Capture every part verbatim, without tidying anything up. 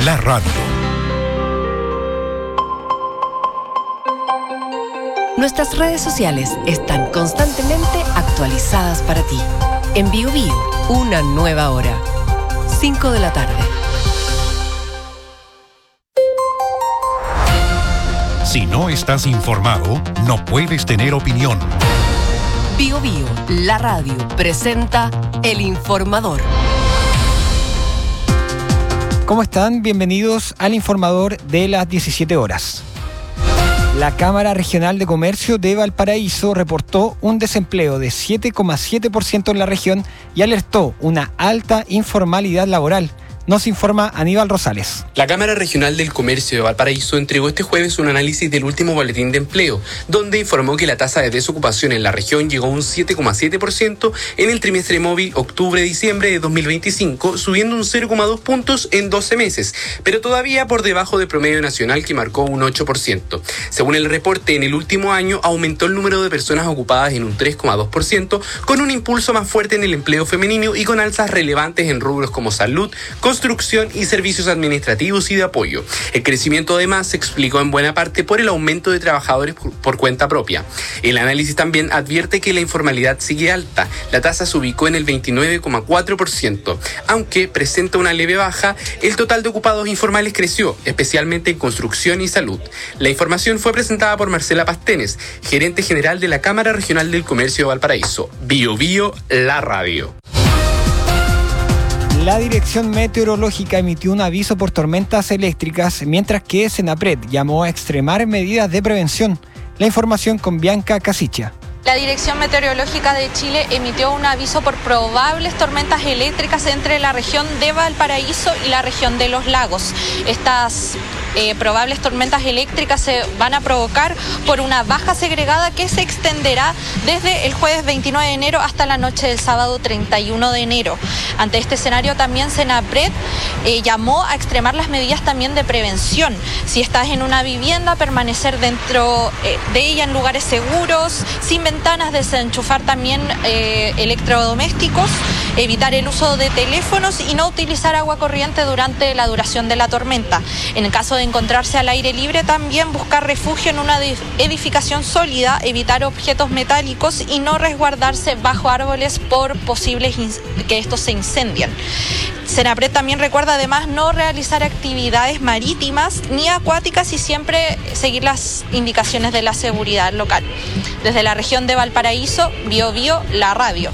la radio. Nuestras redes sociales están constantemente actualizadas para ti. En Biobío, una nueva hora. cinco de la tarde. Si no estás informado, no puedes tener opinión. Biobío, la radio, presenta El Informador. ¿Cómo están? Bienvenidos al Informador de las diecisiete horas. La Cámara Regional de Comercio de Valparaíso reportó un desempleo de siete coma siete por ciento en la región y alertó una alta informalidad laboral. Nos informa Aníbal Rosales. La Cámara Regional del Comercio de Valparaíso entregó este jueves un análisis del último boletín de empleo, donde informó que la tasa de desocupación en la región llegó a un siete coma siete por ciento en el trimestre móvil octubre-diciembre de dos mil veinticinco, subiendo un cero coma dos puntos en doce meses, pero todavía por debajo del promedio nacional que marcó un ocho por ciento. Según el reporte, en el último año aumentó el número de personas ocupadas en un tres coma dos por ciento, con un impulso más fuerte en el empleo femenino y con alzas relevantes en rubros como salud, construcción y servicios administrativos y de apoyo. El crecimiento además se explicó en buena parte por el aumento de trabajadores por cuenta propia. El análisis también advierte que la informalidad sigue alta. La tasa se ubicó en el veintinueve coma cuatro por ciento. Aunque presenta una leve baja, el total de ocupados informales creció, especialmente en construcción y salud. La información fue presentada por Marcela Pastenes, gerente general de la Cámara Regional del Comercio de Valparaíso. Biobío, la radio. La Dirección Meteorológica emitió un aviso por tormentas eléctricas, mientras que Senapred llamó a extremar medidas de prevención. La información con Bianca Casicha. La Dirección Meteorológica de Chile emitió un aviso por probables tormentas eléctricas entre la región de Valparaíso y la región de Los Lagos. Estas eh, probables tormentas eléctricas se van a provocar por una baja segregada que se extenderá desde el jueves veintinueve de enero hasta la noche del sábado treinta y uno de enero. Ante este escenario también Senapred eh, llamó a extremar las medidas también de prevención. Si estás en una vivienda, permanecer dentro eh, de ella en lugares seguros, sin ventanas, desenchufar también eh, electrodomésticos, evitar el uso de teléfonos y no utilizar agua corriente durante la duración de la tormenta. En el caso de encontrarse al aire libre, también buscar refugio en una edificación sólida, evitar objetos metálicos y no resguardarse bajo árboles por posibles que estos se incendien. Senapred también recuerda además no realizar actividades marítimas ni acuáticas y siempre seguir las indicaciones de la seguridad local. Desde la región de Valparaíso, Biobío, la radio.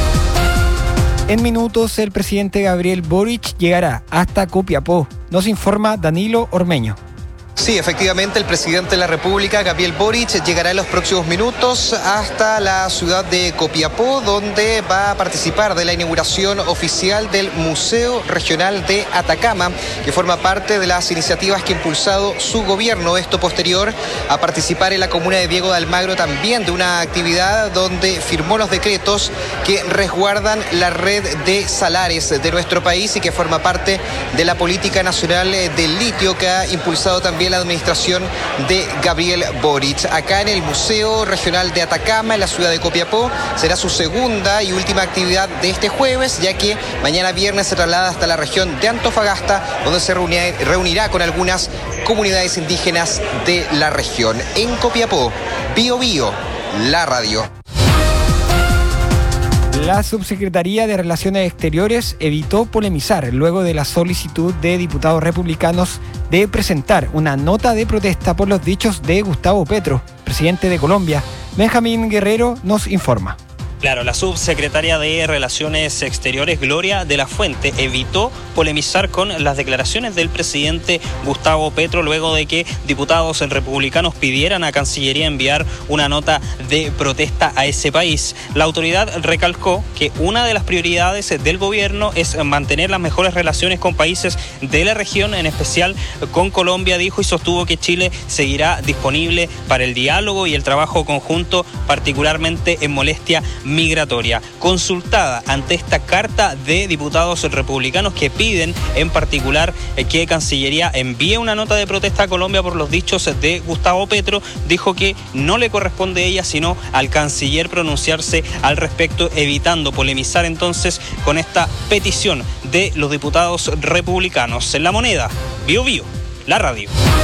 En minutos, el presidente Gabriel Boric llegará hasta Copiapó. Nos informa Danilo Ormeño. Sí, efectivamente, el presidente de la República, Gabriel Boric, llegará en los próximos minutos hasta la ciudad de Copiapó, donde va a participar de la inauguración oficial del Museo Regional de Atacama, que forma parte de las iniciativas que ha impulsado su gobierno. Esto posterior a participar en la comuna de Diego de Almagro también de una actividad donde firmó los decretos que resguardan la red de salares de nuestro país y que forma parte de la política nacional del litio que ha impulsado también la administración de Gabriel Boric. Acá en el Museo Regional de Atacama, en la ciudad de Copiapó, será su segunda y última actividad de este jueves, ya que mañana viernes se traslada hasta la región de Antofagasta, donde se reunirá, reunirá con algunas comunidades indígenas de la región. En Copiapó, Biobío, la radio. La Subsecretaría de Relaciones Exteriores evitó polemizar luego de la solicitud de diputados republicanos de presentar una nota de protesta por los dichos de Gustavo Petro, presidente de Colombia. Benjamín Guerrero nos informa. Claro, la subsecretaria de Relaciones Exteriores, Gloria de la Fuente, evitó polemizar con las declaraciones del presidente Gustavo Petro luego de que diputados republicanos pidieran a Cancillería enviar una nota de protesta a ese país. La autoridad recalcó que una de las prioridades del gobierno es mantener las mejores relaciones con países de la región, en especial con Colombia, dijo, y sostuvo que Chile seguirá disponible para el diálogo y el trabajo conjunto, particularmente en molestia migratoria. Consultada ante esta carta de diputados republicanos que piden en particular que Cancillería envíe una nota de protesta a Colombia por los dichos de Gustavo Petro, dijo que no le corresponde a ella sino al canciller pronunciarse al respecto, evitando polemizar entonces con esta petición de los diputados republicanos. En La Moneda, Bio Bio, la radio.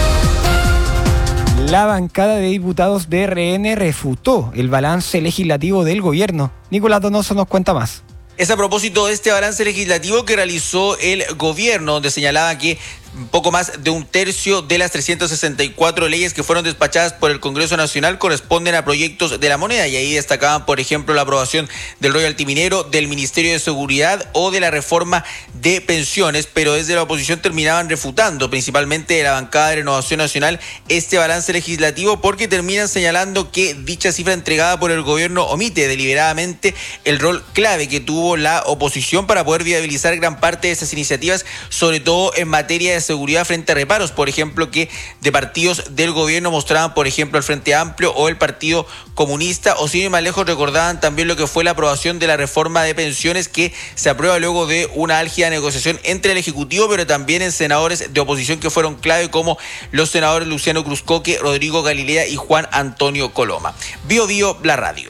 La bancada de diputados de R N refutó el balance legislativo del gobierno. Nicolás Donoso nos cuenta más. Es a propósito de este balance legislativo que realizó el gobierno, donde señalaba que poco más de un tercio de las trescientas sesenta y cuatro leyes que fueron despachadas por el Congreso Nacional corresponden a proyectos de La Moneda, y ahí destacaban, por ejemplo, la aprobación del royalty minero, del Ministerio de Seguridad o de la reforma de pensiones, pero desde la oposición terminaban refutando, principalmente de la bancada de Renovación Nacional, este balance legislativo, porque terminan señalando que dicha cifra entregada por el gobierno omite deliberadamente el rol clave que tuvo la oposición para poder viabilizar gran parte de esas iniciativas, sobre todo en materia de seguridad frente a reparos, por ejemplo, que de partidos del gobierno mostraban, por ejemplo, el Frente Amplio o el Partido Comunista, o sin ir más lejos recordaban también lo que fue la aprobación de la reforma de pensiones, que se aprueba luego de una álgida negociación entre el Ejecutivo, pero también en senadores de oposición que fueron clave, como los senadores Luciano Cruzcoque, Rodrigo Galilea y Juan Antonio Coloma. Bio Bio, la radio.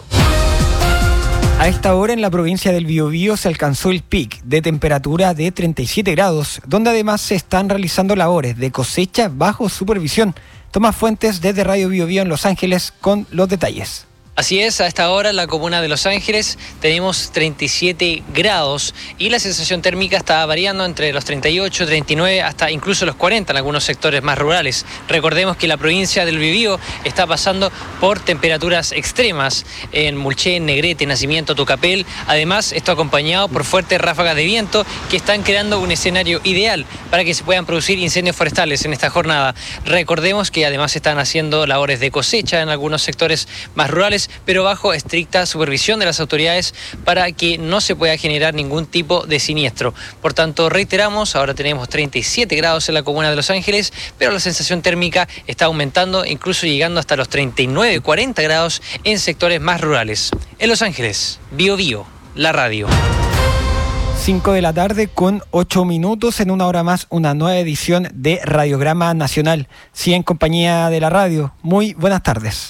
A esta hora en la provincia del Biobío se alcanzó el pic de temperatura de treinta y siete grados, donde además se están realizando labores de cosecha bajo supervisión. Tomás Fuentes desde Radio Biobío en Los Ángeles con los detalles. Así es, a esta hora en la comuna de Los Ángeles tenemos treinta y siete grados y la sensación térmica está variando entre los treinta y ocho, treinta y nueve hasta incluso los cuarenta en algunos sectores más rurales. Recordemos que la provincia del Biobío está pasando por temperaturas extremas en Mulché, Negrete, Nacimiento, Tucapel. Además, esto acompañado por fuertes ráfagas de viento que están creando un escenario ideal para que se puedan producir incendios forestales en esta jornada. Recordemos que además están haciendo labores de cosecha en algunos sectores más rurales, pero bajo estricta supervisión de las autoridades para que no se pueda generar ningún tipo de siniestro. Por tanto, reiteramos, ahora tenemos treinta y siete grados en la comuna de Los Ángeles, pero la sensación térmica está aumentando, incluso llegando hasta los treinta y nueve, cuarenta grados en sectores más rurales. En Los Ángeles, Bio Bio, la radio. cinco de la tarde con ocho minutos, en una hora más, una nueva edición de Radiograma Nacional. Sí, en compañía de la radio. Muy buenas tardes.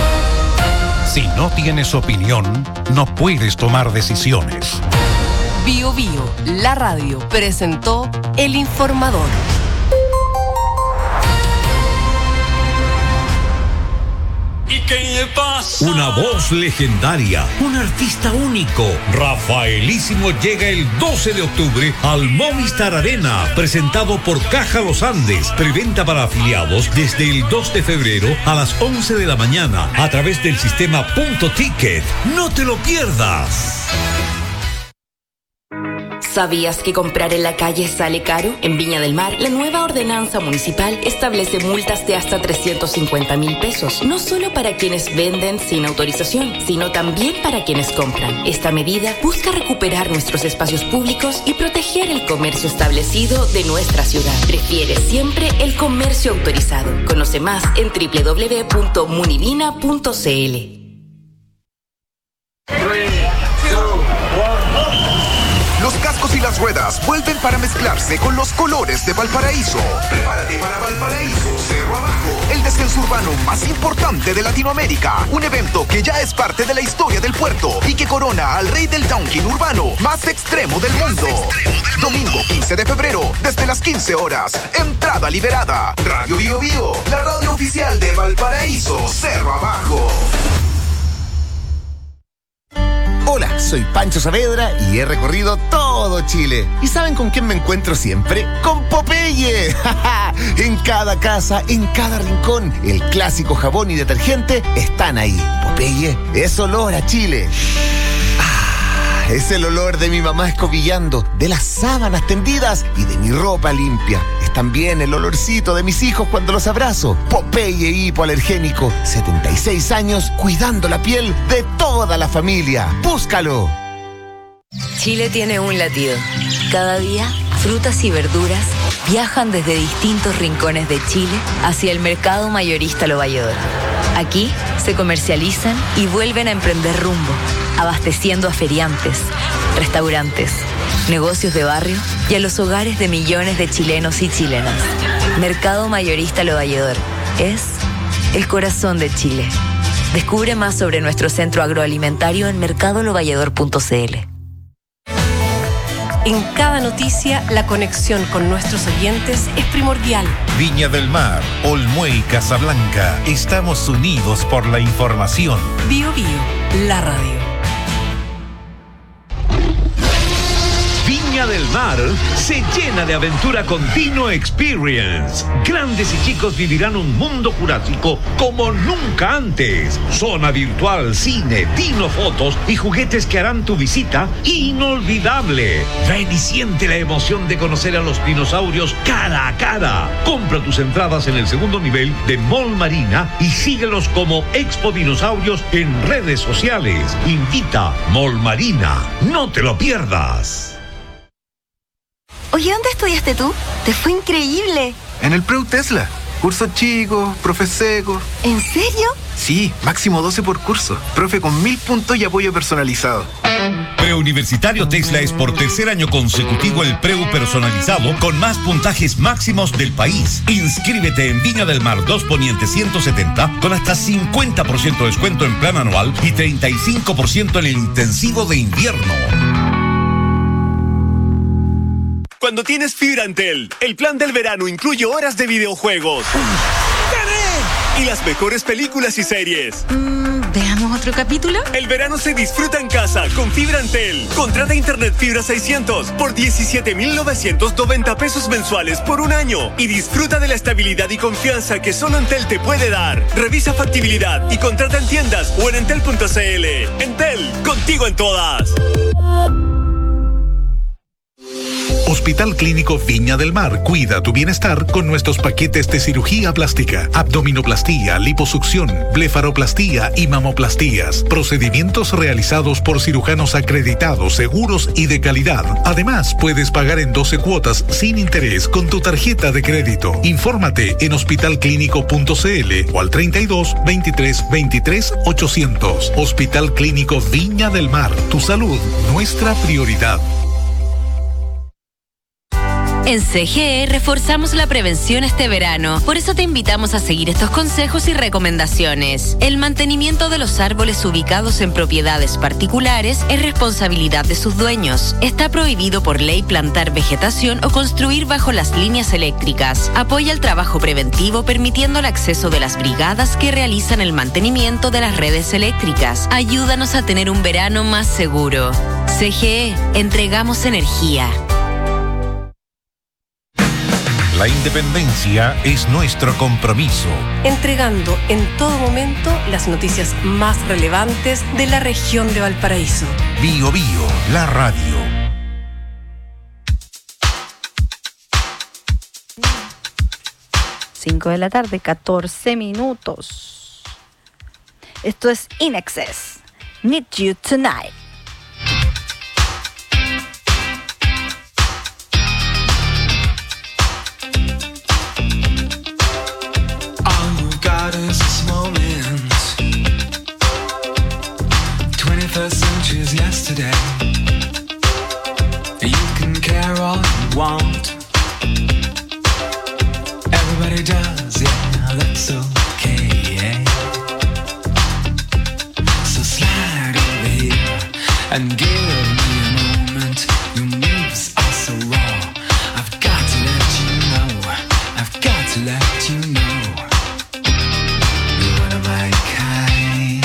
Si no tienes opinión, no puedes tomar decisiones. Bio Bio, la radio, presentó El Informador. Una voz legendaria, un artista único. Rafaelísimo llega el doce de octubre al Movistar Arena, presentado por Caja Los Andes. Preventa para afiliados desde el dos de febrero a las once de la mañana a través del sistema Punto Ticket. No te lo pierdas. ¿Sabías que comprar en la calle sale caro? En Viña del Mar, la nueva ordenanza municipal establece multas de hasta trescientos cincuenta mil pesos, no solo para quienes venden sin autorización, sino también para quienes compran. Esta medida busca recuperar nuestros espacios públicos y proteger el comercio establecido de nuestra ciudad. Prefiere siempre el comercio autorizado. Conoce más en doble u doble u doble u punto munivina punto c l. Los cascos y las ruedas vuelven para mezclarse con los colores de Valparaíso. Prepárate para Valparaíso Cerro Abajo, el descenso urbano más importante de Latinoamérica. Un evento que ya es parte de la historia del puerto y que corona al rey del downhill urbano más extremo del mundo. Domingo quince de febrero, desde las quince horas. Entrada liberada. Radio Bio Bio, la radio oficial de Valparaíso Cerro Abajo. Hola, soy Pancho Saavedra y he recorrido todo Chile. ¿Y saben con quién me encuentro siempre? ¡Con Popeye! En cada casa, en cada rincón, el clásico jabón y detergente están ahí. Popeye es olor a Chile. Ah, es el olor de mi mamá escobillando, de las sábanas tendidas y de mi ropa limpia. Es también el olorcito de mis hijos cuando los abrazo. Popeye hipoalergénico, setenta y seis años cuidando la piel de toda la familia. ¡Búscalo! Chile tiene un latido. Cada día, frutas y verduras viajan desde distintos rincones de Chile hacia el mercado mayorista Lo Valledor. Aquí se comercializan y vuelven a emprender rumbo, abasteciendo a feriantes, restaurantes, negocios de barrio y a los hogares de millones de chilenos y chilenas. Mercado Mayorista Lo Valledor es el corazón de Chile. Descubre más sobre nuestro centro agroalimentario en mercado lo valledor punto c l. En cada noticia, la conexión con nuestros oyentes es primordial. Viña del Mar, Olmué y Casablanca, estamos unidos por la información. Bio Bio, la radio. Viña del Mar se llena de aventura continua experience. Grandes y chicos vivirán un mundo jurásico como nunca antes. Zona virtual, cine, dinofotos y juguetes que harán tu visita inolvidable. Ven y siente la emoción de conocer a los dinosaurios cara a cara. Compra tus entradas en el segundo nivel de Mall Marina y síguelos como Expo Dinosaurios en redes sociales. Invita Mall Marina. No te lo pierdas. Oye, ¿dónde estudiaste tú? Te fue increíble. En el Preu Tesla. Cursos chicos, profe seco. ¿En serio? Sí, máximo doce por curso. Profe con mil puntos y apoyo personalizado. Preuniversitario Tesla es por tercer año consecutivo el preu personalizado con más puntajes máximos del país. Inscríbete en Viña del Mar dos Poniente ciento setenta con hasta cincuenta por ciento de descuento en plan anual y treinta y cinco por ciento en el intensivo de invierno. Cuando tienes fibra Entel, el plan del verano incluye horas de videojuegos y las mejores películas y series. Mm, ¿Veamos otro capítulo? El verano se disfruta en casa con fibra Entel. Contrata internet fibra seiscientos por diecisiete mil novecientos noventa pesos mensuales por un año y disfruta de la estabilidad y confianza que solo Entel te puede dar. Revisa factibilidad y contrata en tiendas o en entel punto c l. Entel, contigo en todas. Hospital Clínico Viña del Mar cuida tu bienestar con nuestros paquetes de cirugía plástica, abdominoplastía, liposucción, blefaroplastía y mamoplastías. Procedimientos realizados por cirujanos acreditados, seguros y de calidad. Además, puedes pagar en doce cuotas sin interés con tu tarjeta de crédito. Infórmate en hospital clínico punto c l o al treinta y dos, veintitrés, veintitrés, ochocientos. Hospital Clínico Viña del Mar. Tu salud, nuestra prioridad. En C G E reforzamos la prevención este verano. Por eso te invitamos a seguir estos consejos y recomendaciones. El mantenimiento de los árboles ubicados en propiedades particulares es responsabilidad de sus dueños. Está prohibido por ley plantar vegetación o construir bajo las líneas eléctricas. Apoya el trabajo preventivo permitiendo el acceso de las brigadas que realizan el mantenimiento de las redes eléctricas. Ayúdanos a tener un verano más seguro. C G E, entregamos energía. La independencia es nuestro compromiso. Entregando en todo momento las noticias más relevantes de la región de Valparaíso. Bio Bio, la radio. cinco de la tarde, catorce minutos. Esto es In Excess. Need You Tonight. twenty-first century's yesterday. You can care all you want. Everybody does, yeah, that's okay, yeah. So slide over here and give me a moment. Your moves are so raw. I've got to let you know. I've got to let you know. You're one of my kind.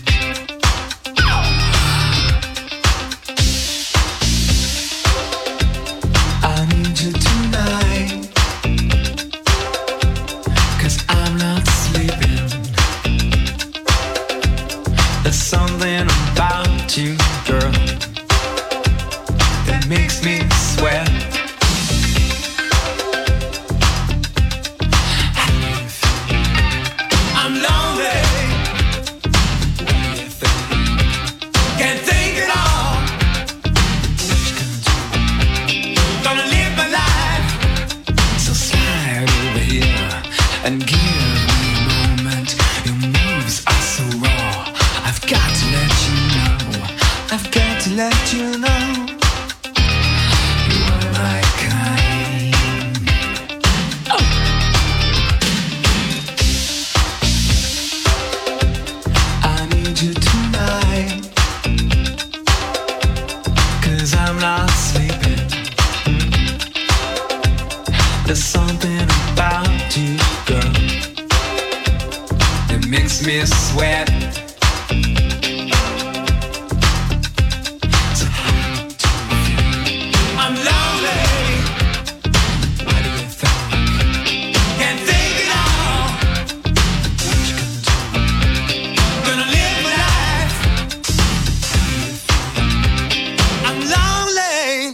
I need you tonight, 'cause I'm not sleeping. There's something about you, girl, that makes me sweat. I'm lonely. Can't take it all. Gonna live my life. So slide over here and give me a moment. Your let you know you are my kind. Oh. I need you tonight, 'cause I'm not sleeping. There's something about you, girl, that makes me sweat. So I'm lonely. What do you think? Can't think it all. What you gonna do? Gonna live my life. I'm lonely.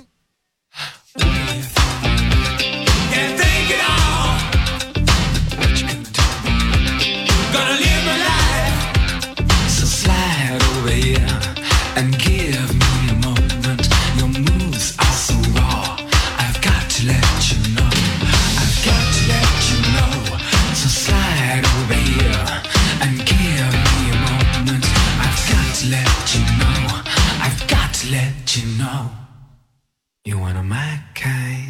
Can't think it all. What you gonna do? Gonna live my life. So slide over here and give me a moment. Your moves are so raw. I've got to let you know. I've got to let you know. So slide over here and give me a moment. I've got to let you know. I've got to let you know. You're one of my kind.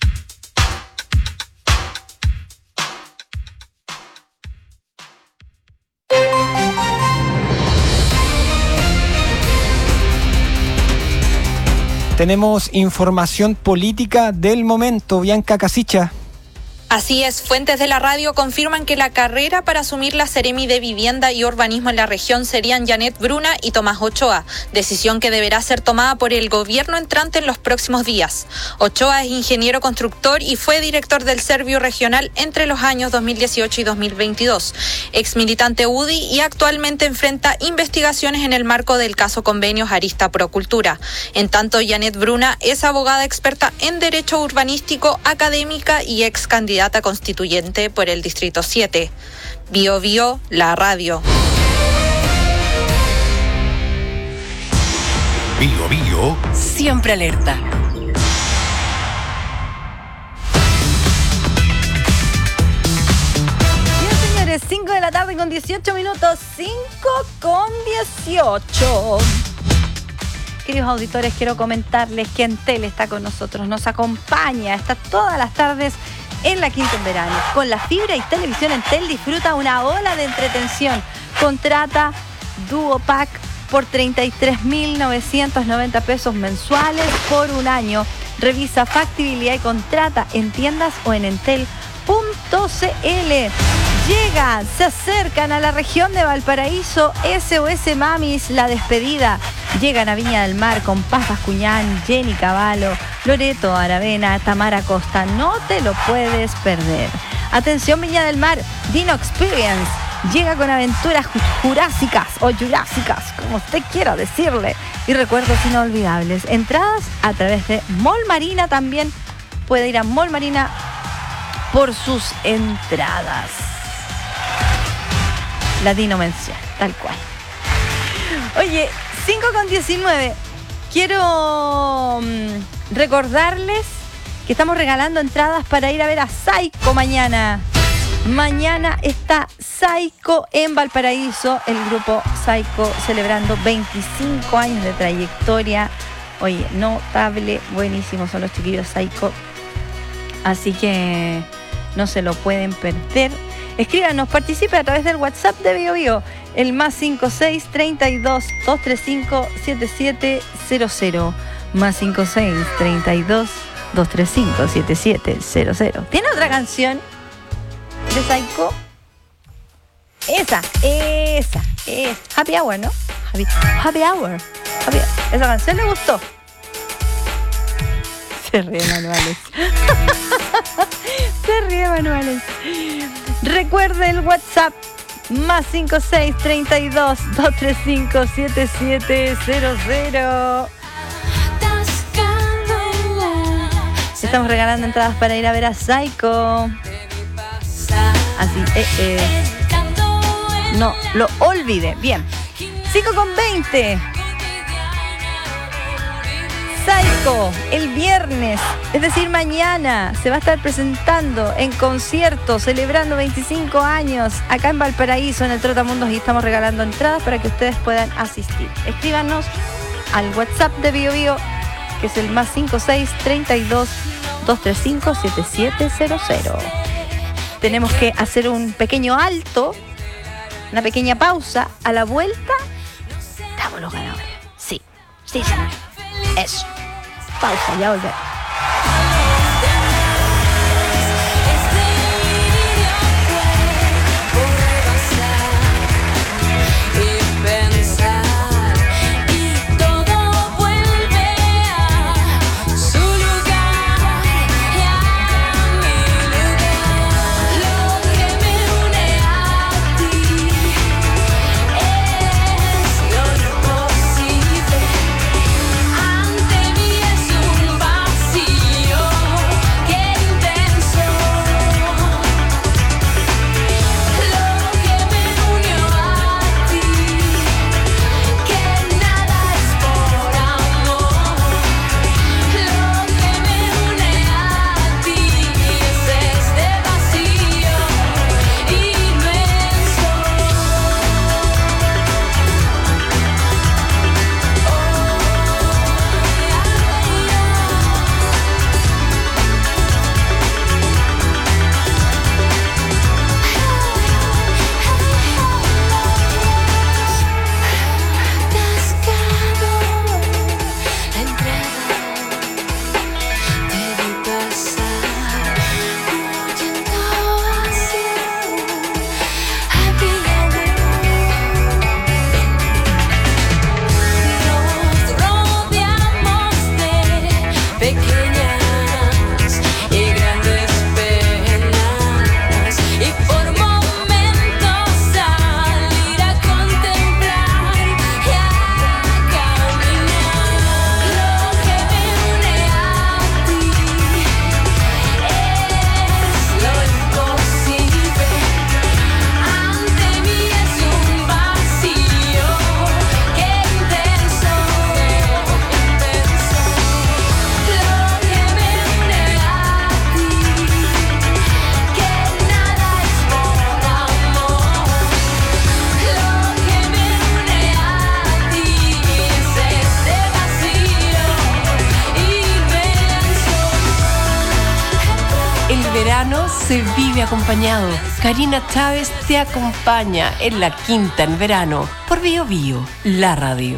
Tenemos información política del momento. Bianca Casicha. Así es, fuentes de la radio confirman que la carrera para asumir la Seremi de Vivienda y Urbanismo en la región serían Janet Bruna y Tomás Ochoa, decisión que deberá ser tomada por el gobierno entrante en los próximos días. Ochoa es ingeniero constructor y fue director del Servio Regional entre los años dos mil dieciocho y dos mil veintidós, ex militante U D I y actualmente enfrenta investigaciones en el marco del caso Convenios Arista Procultura. En tanto, Janet Bruna es abogada experta en Derecho Urbanístico, académica y ex candidata constituyente por el Distrito siete. Bio Bio, la radio. Bio Bio. Siempre alerta. Bien, señores, cinco de la tarde con dieciocho minutos. cinco con dieciocho. Queridos auditores, quiero comentarles que Entel está con nosotros, nos acompaña, está todas las tardes en la Quinta en Verano. Con la fibra y televisión Entel disfruta una ola de entretención. Contrata Duo Pack por treinta y tres mil novecientos noventa pesos mensuales por un año. Revisa factibilidad y contrata en tiendas o en entel punto c l. Llegan, se acercan a la región de Valparaíso S O S Mamis, la despedida. Llegan a Viña del Mar con Paz Bascuñán, Jenny Cavallo, Loreto Aravena, Tamara Costa. No te lo puedes perder. Atención Viña del Mar, Dino Experience. Llega con aventuras jurásicas o jurásicas, como usted quiera decirle. Y recuerdos inolvidables. Entradas a través de Mall Marina también. Puede ir a Mall Marina por sus entradas. Latino mención, tal cual. Oye, cinco con diecinueve. Quiero mmm, recordarles que estamos regalando entradas para ir a ver a Saiko mañana. Mañana está Saiko en Valparaíso, el grupo Saiko celebrando veinticinco años de trayectoria. Oye, notable, buenísimos son los chiquillos Saiko. Así que no se lo pueden perder. Escríbanos, participe a través del WhatsApp de Bio Bio, el más cinco seis, treinta y dos, doscientos treinta y cinco, setenta y siete cero cero. Más cinco seis, treinta y dos, doscientos treinta y cinco, setenta y siete cero cero. ¿Tiene otra canción de Saiko? Esa, esa, es Happy Hour, ¿no? Happy, happy Hour. Happy, esa canción le gustó. Se ríe Manuales. Se ríe Manuales. Recuerde el WhatsApp más cinco seis, treinta y dos, doscientos treinta y cinco, setenta y siete cero cero. Estamos regalando entradas para ir a ver a Saiko. Así, eh, eh. No lo olvide. Bien. cinco con veinte. Saiko, el viernes, es decir, mañana, se va a estar presentando en concierto, celebrando veinticinco años, acá en Valparaíso, en el Trotamundos, y estamos regalando entradas para que ustedes puedan asistir. Escríbanos al WhatsApp de Bio Bio, que es el más cinco seis treinta y dos, doscientos treinta y cinco, setenta y siete cero cero. Tenemos que hacer un pequeño alto, una pequeña pausa. A la vuelta, damos los ganadores. Sí, sí, señor. Eso. Pausa, ya volvemos. Se vive acompañado. Karina Chávez te acompaña en La Quinta en verano por Bio Bio, la radio.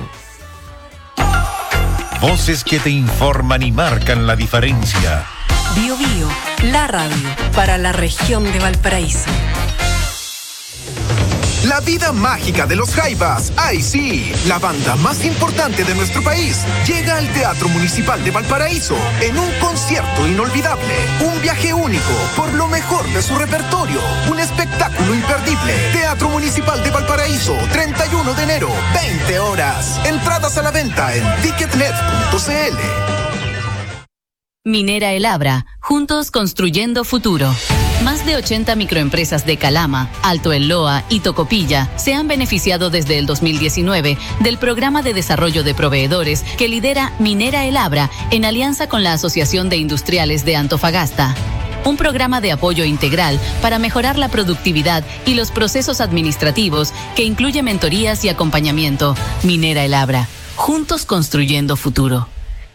Voces que te informan y marcan la diferencia. Bio Bio, la radio para la región de Valparaíso. La vida mágica de los Jaivas, ¡ay sí! La banda más importante de nuestro país llega al Teatro Municipal de Valparaíso en un concierto inolvidable. Un viaje único por lo mejor de su repertorio. Un espectáculo imperdible. Teatro Municipal de Valparaíso, treinta y uno de enero, veinte horas. Entradas a la venta en ticketnet punto c l. Minera El Abra, juntos construyendo futuro. Más de ochenta microempresas de Calama, Alto El Loa y Tocopilla se han beneficiado desde el dos mil diecinueve del programa de desarrollo de proveedores que lidera Minera El Abra en alianza con la Asociación de Industriales de Antofagasta. Un programa de apoyo integral para mejorar la productividad y los procesos administrativos que incluye mentorías y acompañamiento. Minera El Abra, juntos construyendo futuro.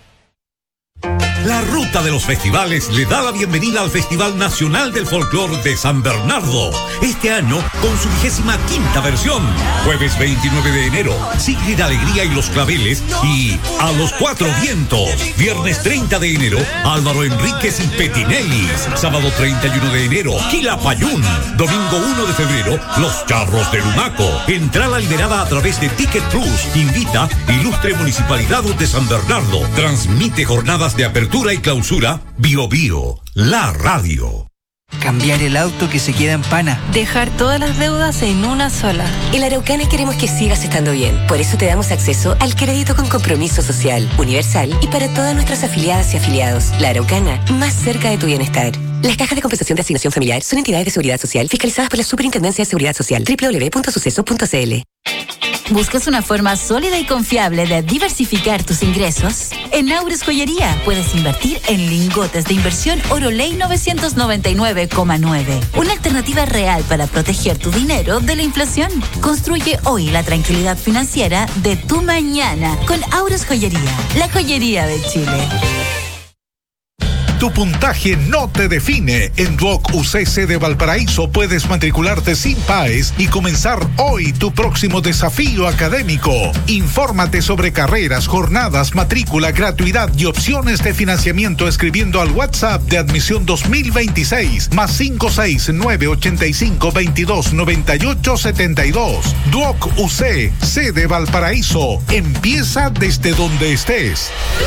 La ruta de los festivales le da la bienvenida al Festival Nacional del Folclor de San Bernardo. Este año con su vigésima quinta versión. Jueves veintinueve de enero, Sigrid Alegría y los Claveles y A los Cuatro Vientos. Viernes treinta de enero, Álvaro Enríquez y Petinellis. Sábado treinta y uno de enero, Quilapayún. Domingo uno de febrero, Los Charros de Lumaco. Entrada liberada a través de Ticket Plus. Invita Ilustre Municipalidad de San Bernardo. Transmite jornadas de apertura y clausura, Bio Bio, la radio. Cambiar el auto que se queda en pana. Dejar todas las deudas en una sola. En Araucana queremos que sigas estando bien. Por eso te damos acceso al crédito con compromiso social, universal y para todas nuestras afiliadas y afiliados. La Araucana, más cerca de tu bienestar. Las cajas de compensación de asignación familiar son entidades de seguridad social fiscalizadas por la Superintendencia de Seguridad Social. doble u doble u doble u punto suceso punto c l. ¿Buscas una forma sólida y confiable de diversificar tus ingresos? En Aures Joyería puedes invertir en lingotes de inversión Oro Ley novecientos noventa y nueve coma nueve. Una alternativa real para proteger tu dinero de la inflación. Construye hoy la tranquilidad financiera de tu mañana con Aures Joyería, la joyería de Chile. Tu puntaje no te define. En Duoc U C C de Valparaíso puedes matricularte sin P A E S y comenzar hoy tu próximo desafío académico. Infórmate sobre carreras, jornadas, matrícula, gratuidad y opciones de financiamiento escribiendo al WhatsApp de admisión dos mil veintiséis más cinco seis nueve ocho cinco veintidós noventa y ocho setenta y dos. Duoc U C C de Valparaíso. Empieza desde donde estés.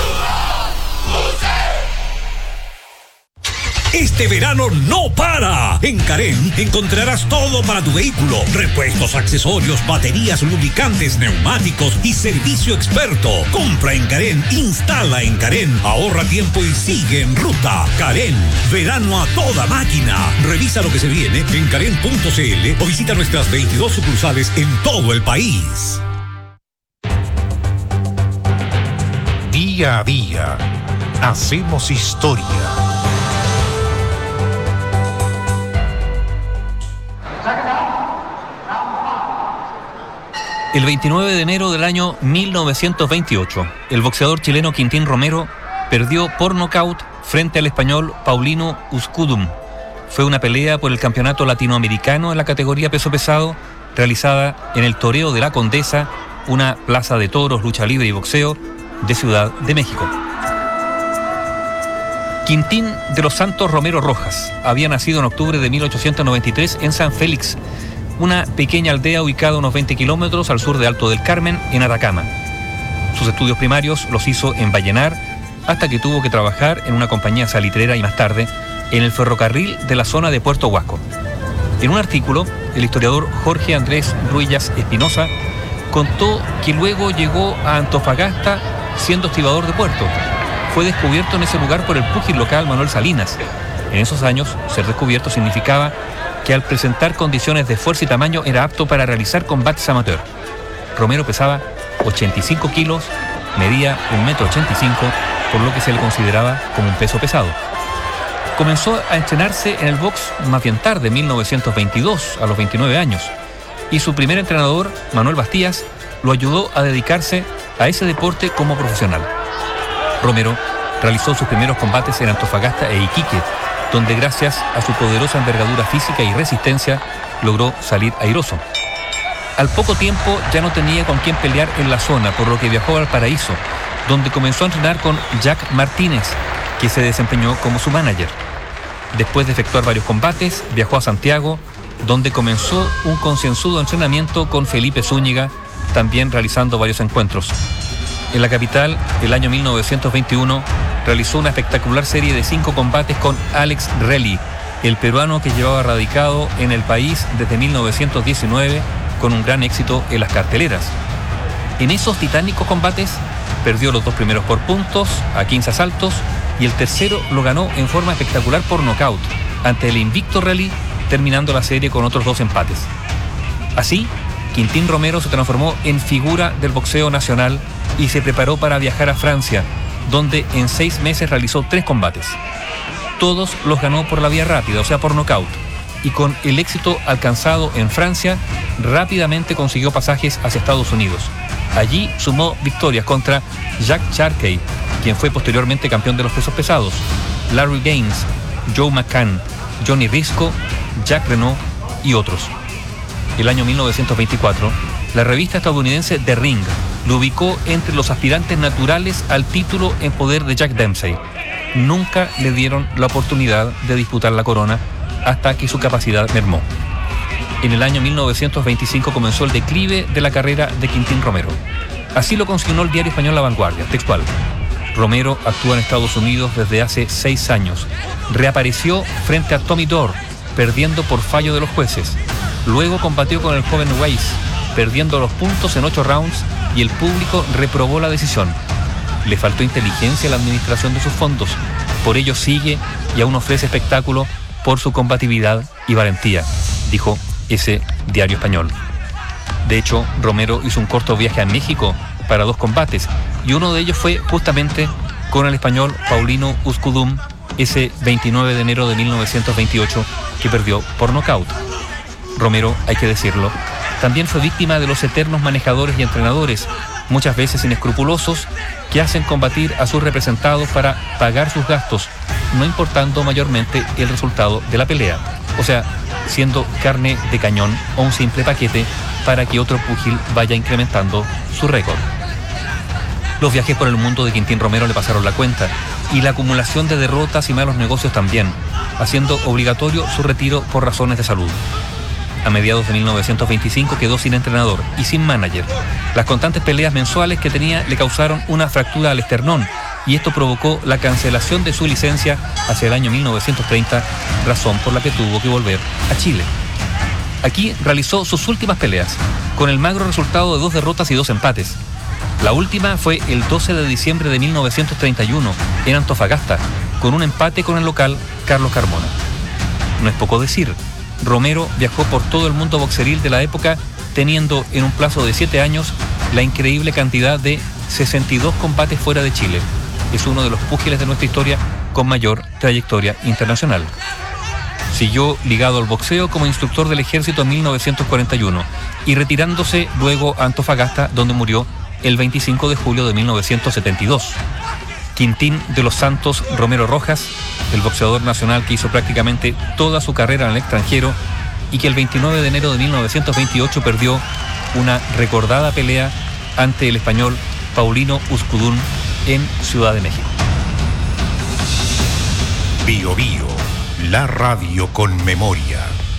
Este verano no para. En Carén encontrarás todo para tu vehículo: repuestos, accesorios, baterías, lubricantes, neumáticos y servicio experto. Compra en Carén, instala en Carén, ahorra tiempo y sigue en ruta. Carén, verano a toda máquina. Revisa lo que se viene en carén punto c l o visita nuestras veintidós sucursales en todo el país. Día a día, hacemos historia. El veintinueve de enero del año mil novecientos veintiocho, el boxeador chileno Quintín Romero perdió por nocaut frente al español Paulino Uzcudum. Fue una pelea por el campeonato latinoamericano en la categoría peso pesado, realizada en el Toreo de la Condesa, una plaza de toros, lucha libre y boxeo de Ciudad de México. Quintín de los Santos Romero Rojas había nacido en octubre de mil ochocientos noventa y tres en San Félix, una pequeña aldea ubicada a unos veinte kilómetros al sur de Alto del Carmen, en Atacama. Sus estudios primarios los hizo en Vallenar, hasta que tuvo que trabajar en una compañía salitrera y más tarde en el ferrocarril de la zona de Puerto Huasco. En un artículo, el historiador Jorge Andrés Ruillas Espinosa contó que luego llegó a Antofagasta siendo estibador de puerto. Fue descubierto en ese lugar por el púgil local Manuel Salinas. En esos años, ser descubierto significaba que al presentar condiciones de fuerza y tamaño era apto para realizar combates amateur. Romero pesaba ochenta y cinco kilos, medía un metro ochenta y cinco, por lo que se le consideraba como un peso pesado. Comenzó a entrenarse en el box más bien tarde, mil novecientos veintidós, a los veintinueve años, y su primer entrenador, Manuel Bastías, lo ayudó a dedicarse a ese deporte como profesional. Romero realizó sus primeros combates en Antofagasta e Iquique, donde gracias a su poderosa envergadura física y resistencia logró salir airoso. Al poco tiempo ya no tenía con quién pelear en la zona, por lo que viajó a Valparaíso, donde comenzó a entrenar con Jack Martínez, que se desempeñó como su manager. Después de efectuar varios combates, viajó a Santiago, donde comenzó un concienzudo entrenamiento con Felipe Zúñiga, también realizando varios encuentros. En la capital, el año mil novecientos veintiuno, realizó una espectacular serie de cinco combates con Alex Relly, el peruano que llevaba radicado en el país desde mil novecientos diecinueve, con un gran éxito en las carteleras. En esos titánicos combates, perdió los dos primeros por puntos, a quince asaltos, y el tercero lo ganó en forma espectacular por nocaut, ante el invicto Relly, terminando la serie con otros dos empates. Así, Quintín Romero se transformó en figura del boxeo nacional y se preparó para viajar a Francia, donde en seis meses realizó tres combates. Todos los ganó por la vía rápida, o sea, por nocaut, y con el éxito alcanzado en Francia, rápidamente consiguió pasajes hacia Estados Unidos. Allí sumó victorias contra Jack Sharkey, quien fue posteriormente campeón de los pesos pesados, Larry Gaines, Joe McCann, Johnny Risco, Jack Renault y otros. El año mil novecientos veinticuatro, la revista estadounidense The Ring lo ubicó entre los aspirantes naturales al título en poder de Jack Dempsey. Nunca le dieron la oportunidad de disputar la corona hasta que su capacidad mermó. En el año mil novecientos veinticinco comenzó el declive de la carrera de Quintín Romero. Así lo consignó el diario español La Vanguardia, textual. Romero actúa en Estados Unidos desde hace seis años. Reapareció frente a Tommy Dore, perdiendo por fallo de los jueces. Luego combatió con el joven Weiss, perdiendo los puntos en ocho rounds, y el público reprobó la decisión. Le faltó inteligencia en la administración de sus fondos. Por ello sigue y aún ofrece espectáculo por su combatividad y valentía, dijo ese diario español. De hecho, Romero hizo un corto viaje a México para dos combates, y uno de ellos fue justamente con el español Paulino Uzcudum ese veintinueve de enero de mil novecientos veintiocho, que perdió por nocaut. Romero, hay que decirlo, también fue víctima de los eternos manejadores y entrenadores, muchas veces inescrupulosos, que hacen combatir a sus representados para pagar sus gastos, no importando mayormente el resultado de la pelea, o sea, siendo carne de cañón o un simple paquete para que otro púgil vaya incrementando su récord. Los viajes por el mundo de Quintín Romero le pasaron la cuenta, y la acumulación de derrotas y malos negocios también, haciendo obligatorio su retiro por razones de salud. A mediados de mil novecientos veinticinco quedó sin entrenador y sin manager. Las constantes peleas mensuales que tenía le causaron una fractura al esternón, y esto provocó la cancelación de su licencia hacia el año mil novecientos treinta, razón por la que tuvo que volver a Chile. Aquí realizó sus últimas peleas, con el magro resultado de dos derrotas y dos empates. La última fue el doce de diciembre de mil novecientos treinta y uno, en Antofagasta, con un empate con el local Carlos Carmona. No es poco decir, Romero viajó por todo el mundo boxeril de la época, teniendo en un plazo de siete años la increíble cantidad de sesenta y dos combates fuera de Chile. Es uno de los púgiles de nuestra historia con mayor trayectoria internacional. Siguió ligado al boxeo como instructor del ejército en mil novecientos cuarenta y uno y retirándose luego a Antofagasta, donde murió el veinticinco de julio de mil novecientos setenta y dos. Quintín de los Santos Romero Rojas, el boxeador nacional que hizo prácticamente toda su carrera en el extranjero y que el veintinueve de enero de mil novecientos veintiocho perdió una recordada pelea ante el español Paulino Uzcudum en Ciudad de México. Bio Bio, la radio con memoria.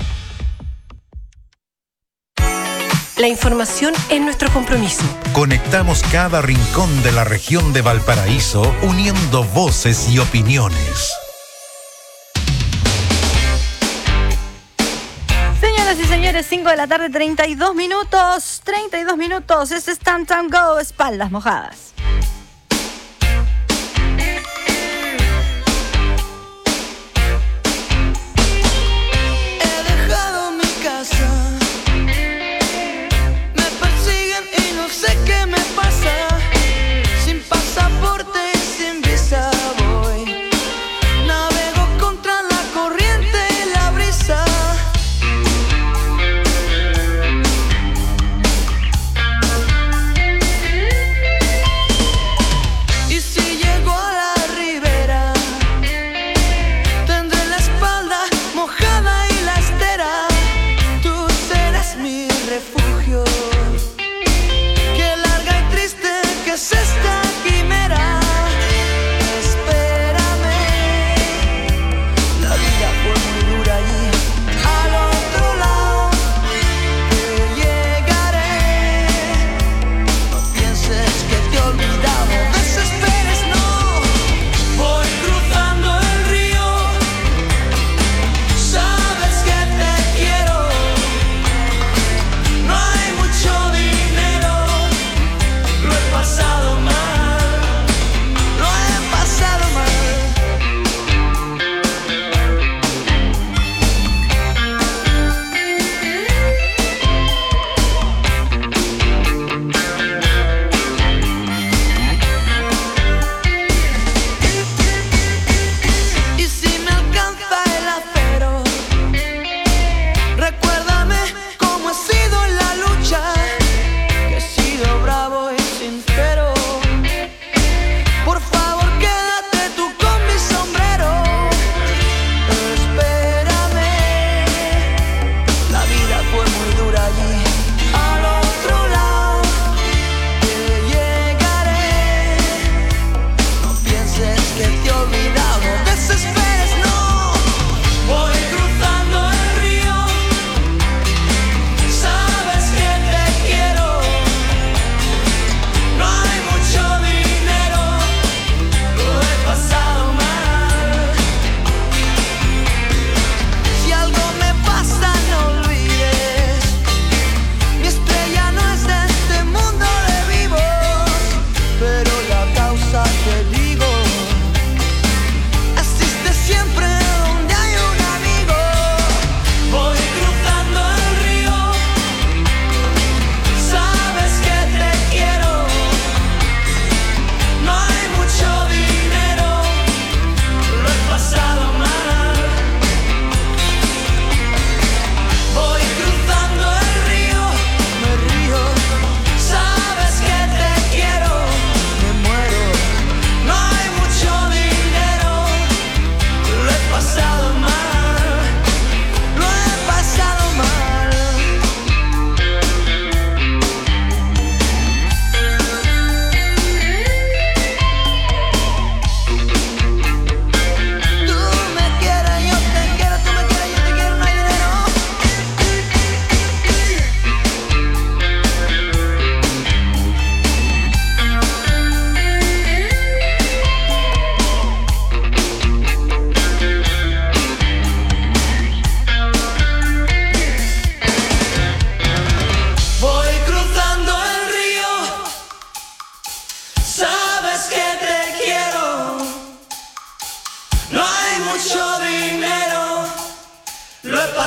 La información es nuestro compromiso. Conectamos cada rincón de la región de Valparaíso, uniendo voces y opiniones. Señoras y señores, cinco de la tarde, treinta y dos minutos. treinta y dos minutos. Este es Tam Tam Go, espaldas mojadas. Mucho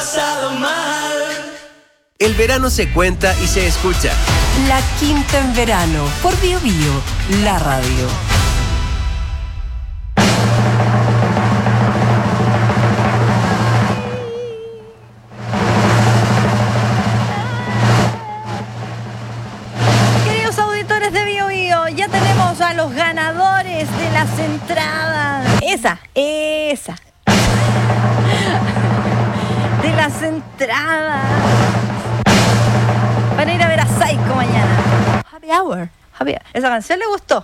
pasado mal. El verano se cuenta y se escucha. La Quinta en Verano, por Bio Bio, la radio. Queridos auditores de Bio Bio, ya tenemos a los ganadores de las entradas. Esa, esa. De las entradas para ir a ver a Psycho mañana. Happy Hour. Happy Hour. Esa canción le gustó.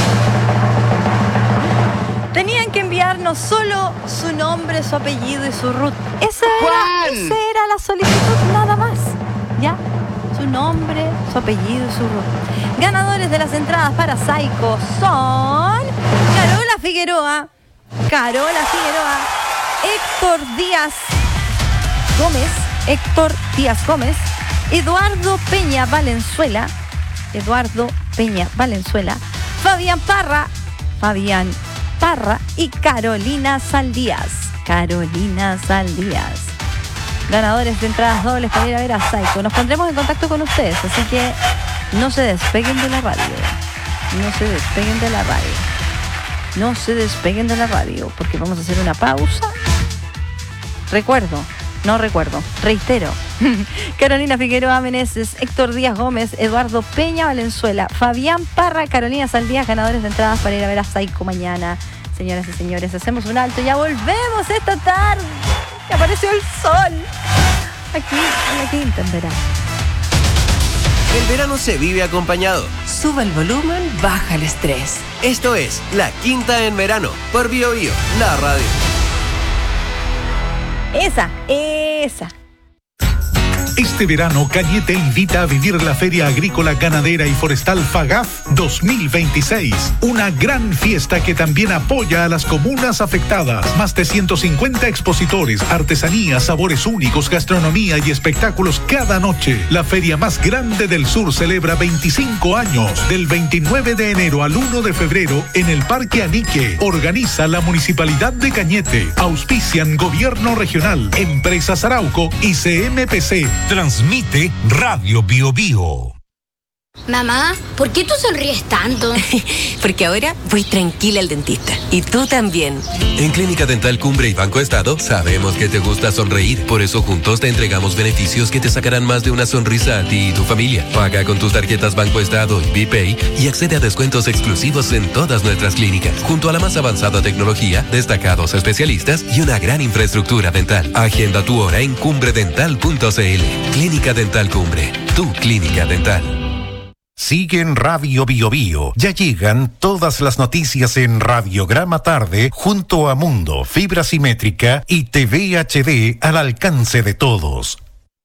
Tenían que enviarnos solo su nombre, su apellido y su root. Esa era, esa era la solicitud, nada más. ¿Ya? Su nombre, su apellido y su root. Ganadores de las entradas para Psycho son Carola Figueroa, Carola Figueroa, Héctor Díaz Gómez, Héctor Díaz Gómez, Eduardo Peña Valenzuela, Eduardo Peña Valenzuela, Fabián Parra, Fabián Parra y Carolina Saldías, Carolina Saldías. Ganadores de entradas dobles para ir a ver a Psycho. Nos pondremos en contacto con ustedes, así que no se despeguen de la radio. No se despeguen de la radio. No se despeguen de la radio, porque vamos a hacer una pausa. Recuerdo. No recuerdo, reitero. Carolina Figueroa Meneses, Héctor Díaz Gómez, Eduardo Peña Valenzuela, Fabián Parra, Carolina Saldías, ganadores de entradas para ir a ver a Psycho mañana. Señoras y señores, hacemos un alto, ya volvemos esta tarde. Que apareció el sol. Aquí, en la Quinta en Verano. El verano se vive acompañado. Sube el volumen, baja el estrés. Esto es La Quinta en Verano, por Bio Bio, la radio. Esa, esa. Este verano, Cañete invita a vivir la Feria Agrícola, Ganadera y Forestal FAGAF dos mil veintiséis. Una gran fiesta que también apoya a las comunas afectadas. Más de ciento cincuenta expositores, artesanías, sabores únicos, gastronomía y espectáculos cada noche. La feria más grande del sur celebra veinticinco años. Del veintinueve de enero al uno de febrero en el Parque Anique. Organiza la Municipalidad de Cañete. Auspician Gobierno Regional, Empresas Arauco y C M P C. Transmite Radio Bio Bio. Mamá, ¿por qué tú sonríes tanto? Porque ahora voy tranquila al dentista. Y tú también. En Clínica Dental Cumbre y Banco Estado sabemos que te gusta sonreír. Por eso juntos te entregamos beneficios que te sacarán más de una sonrisa a ti y tu familia. Paga con tus tarjetas Banco Estado y BPay y accede a descuentos exclusivos en todas nuestras clínicas. Junto a la más avanzada tecnología, destacados especialistas y una gran infraestructura dental. Agenda tu hora en cumbre dental punto c l. Clínica Dental Cumbre, tu clínica dental. Sigue en Radio Bio Bio. Ya llegan todas las noticias en Radiograma Tarde junto a Mundo, fibra simétrica y T V H D al alcance de todos.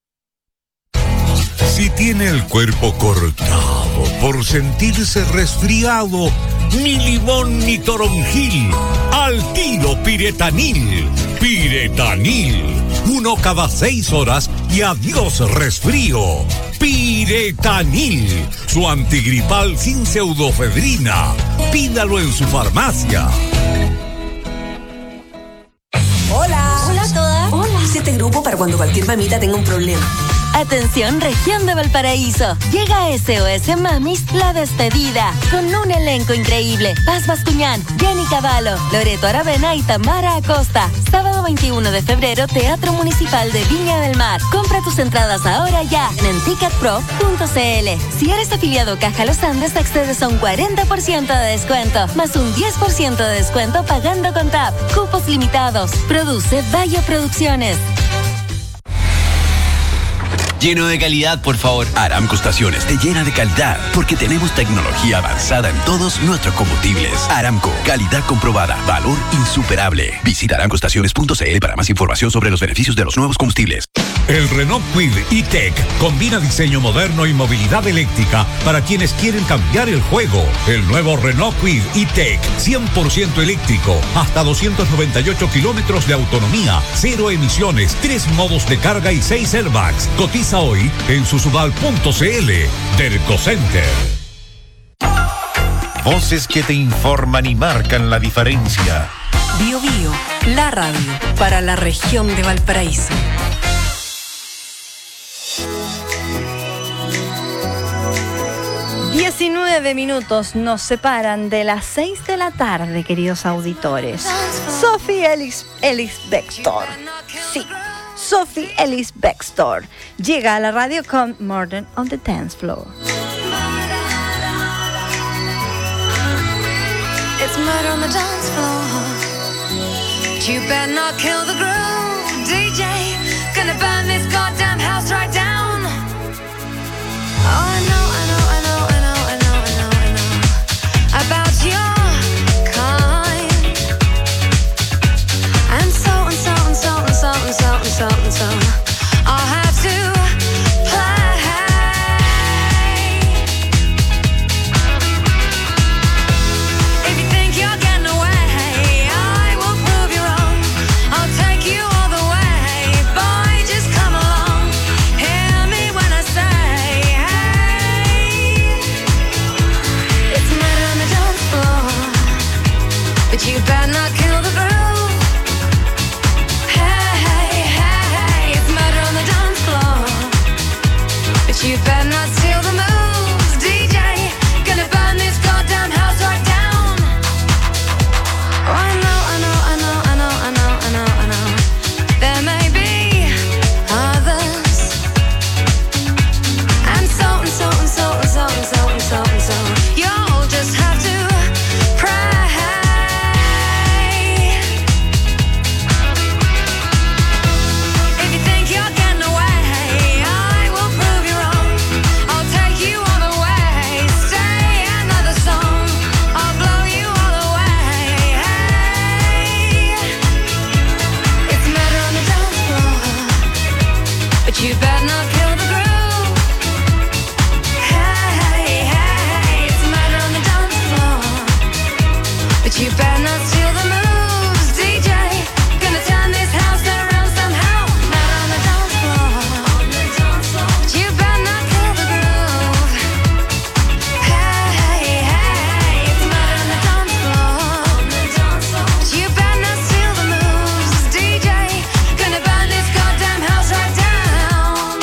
Si tiene el cuerpo cortado por sentirse resfriado, ni limón ni toronjil, al tiro Piretanil. Piretanil, uno cada seis horas y adiós resfrío. Piretanil, su antigripal sin pseudofedrina. Pídalo en su farmacia. Hola. Hola a todas. Hola. Hice este grupo para cuando cualquier mamita tenga un problema. Atención, región de Valparaíso. Llega a S O S Mamis la despedida con un elenco increíble. Paz Bascuñán, Jenny Cavallo, Loreto Aravena y Tamara Acosta. Sábado veintiuno de febrero, Teatro Municipal de Viña del Mar. Compra tus entradas ahora ya en ticket pro punto c l. Si eres afiliado Caja Los Andes, accedes a un cuarenta por ciento de descuento, más un diez por ciento de descuento pagando con T A P. Cupos limitados. Produce Valle Producciones. Lleno de calidad, por favor. Aramco Estaciones te llena de calidad porque tenemos tecnología avanzada en todos nuestros combustibles. Aramco, calidad comprobada, valor insuperable. Visita aramco estaciones punto c l para más información sobre los beneficios de los nuevos combustibles. El Renault Kwid E-Tech combina diseño moderno y movilidad eléctrica para quienes quieren cambiar el juego. El nuevo Renault Kwid E-Tech, cien por ciento eléctrico, hasta doscientos noventa y ocho kilómetros de autonomía, cero emisiones, tres modos de carga y seis airbags. Cotiza hoy en susubal punto c l. Derco Center. Voces que te informan y marcan la diferencia. Bio Bio, la radio para la región de Valparaíso. diecinueve minutos nos separan de las seis de la tarde, queridos auditores. Sophie Ellis, Ellis Bextor. Sí, Sophie Ellis Bextor llega a la radio con Murder on the Dance Floor. It's murder on the dance floor. You better not kill the groove, D J. Gonna burn this goddamn house right down. Oh, I know, I know, I know, I know, I know, I know, I know about your kind. And so and so and so and so and so and so and so I'll have to play. If you think you're getting away, I will prove you wrong. I'll take you all the way. Boy, just come along. Hear me when I say, hey. It's murder on the dance floor, but you better not kill the groove. Hey, hey, hey, it's murder on the dance floor, but you better not steal the moves, D J. Gonna burn this goddamn house right down. Oh, I know, I know, I know, I know, I know, I know, I know. There may be others, and so and so and so and so and so and so and so. You'll just have to pray. If you think you're getting away, I will prove you wrong. I'll take you all the way. Say another song, I'll blow you all away. Hey, it's murder on the dance floor, but you better not kill the groove. Hey, hey, hey, it's murder on the dance floor, but you better not steal the moves, D J. Gonna turn this house around somehow. Murder on the dance floor, but you better not kill the groove. Hey, hey, hey, it's murder on the dance floor, but you better not steal the moves, D J. Gonna burn this goddamn house right down.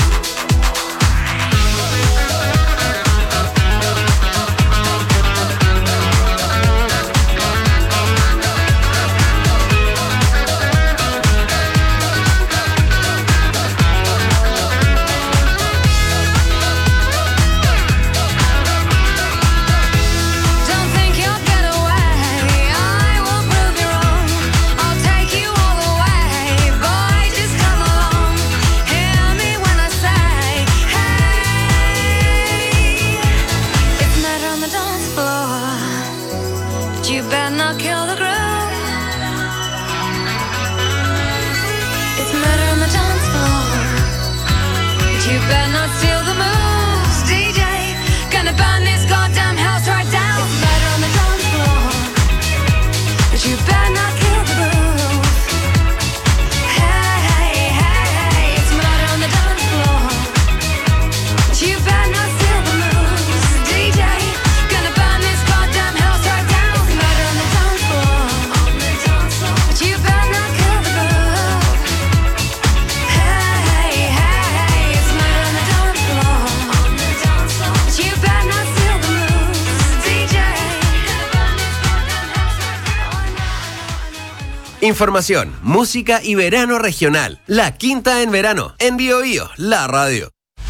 Don't think you'll get away, I will prove you wrong. I'll take you all the way. Boy, just come along. Hear me when I say, hey. It's murder on the dance floor, but you better not kill the groove. It's murder on the dance floor, but you better not steal the moves, D J. Gonna burn this goddamn house right down. It's murder on the dance floor, but you better not kill the groove. Hey, hey, hey, it's murder on the dance floor, but you better not steal the moves, D J. Gonna burn this goddamn house right down. It's murder on the dance floor, but you better not kill the groove. Hey, hey, hey, it's murder on the dance floor, but you better not steal the moves, D J. Información, música y verano regional. La Quinta en Verano, en Bio Bio, la radio.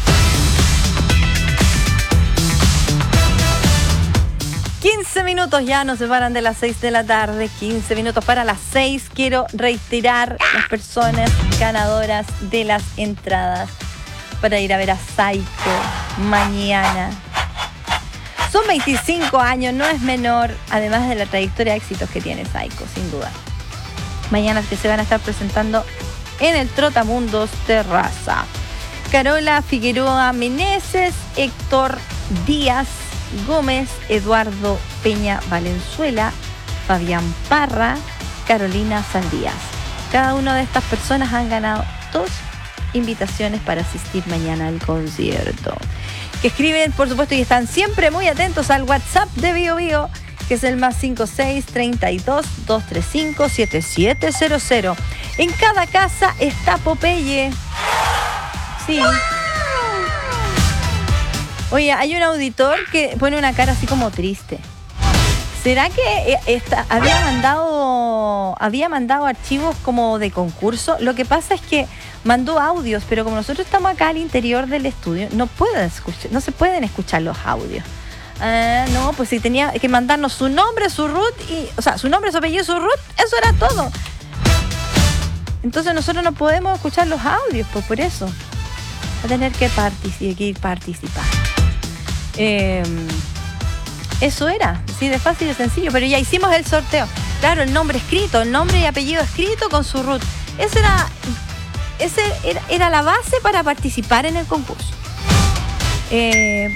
quince minutos ya nos separan de las seis de la tarde. quince minutos para las seis. Quiero reiterar las personas ganadoras de las entradas para ir a ver a Saiko mañana. Son veinticinco años, no es menor, además de la trayectoria de éxitos que tiene Saiko, sin duda. Mañana que se van a estar presentando en el Trotamundos Terraza. Carola Figueroa Meneses, Héctor Díaz Gómez, Eduardo Peña Valenzuela, Fabián Parra, Carolina Saldías. Cada una de estas personas han ganado dos invitaciones para asistir mañana al concierto. Que escriben, por supuesto, y están siempre muy atentos al WhatsApp de Bio Bio, que es el más cinco seis, treinta y dos, doscientos treinta y cinco, setenta y siete cero cero. En cada casa está Popeye. Sí. Oye, hay un auditor que pone una cara así como triste. ¿Será que esta, había mandado había mandado archivos como de concurso? Lo que pasa es que mandó audios, pero como nosotros estamos acá al interior del estudio, no pueden escuchar, no se pueden escuchar los audios. Ah, no, pues si tenía que mandarnos su nombre, su root, y, o sea, su nombre, su apellido, su root, eso era todo. Entonces nosotros no podemos escuchar los audios, pues por eso. Va a tener que participar. participar. Eh, eso era, así de fácil y sencillo, pero ya hicimos el sorteo. Claro, el nombre escrito, el nombre y apellido escrito con su root. Ese era, ese era, era la base para participar en el concurso. Eh,